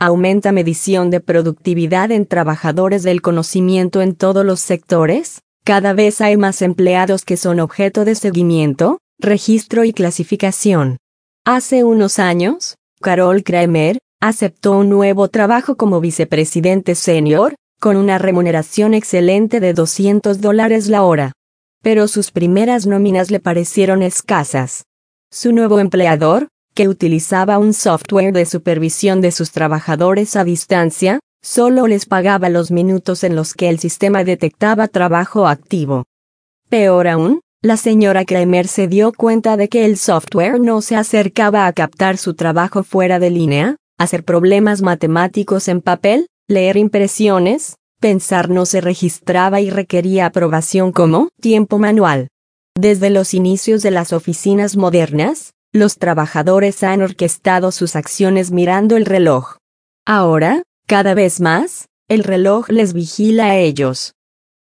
¿Aumenta medición de productividad en trabajadores del conocimiento en todos los sectores? Cada vez hay más empleados que son objeto de seguimiento, registro y clasificación. Hace unos años, Carol Kramer aceptó un nuevo trabajo como vicepresidente senior, con una remuneración excelente de $200 la hora. Pero sus primeras nóminas le parecieron escasas. Su nuevo empleador, que utilizaba un software de supervisión de sus trabajadores a distancia, solo les pagaba los minutos en los que el sistema detectaba trabajo activo. Peor aún, la señora Kramer se dio cuenta de que el software no se acercaba a captar su trabajo fuera de línea, hacer problemas matemáticos en papel, leer impresiones, pensar no se registraba y requería aprobación como tiempo manual. Desde los inicios de las oficinas modernas, los trabajadores han orquestado sus acciones mirando el reloj. Ahora, cada vez más, el reloj les vigila a ellos.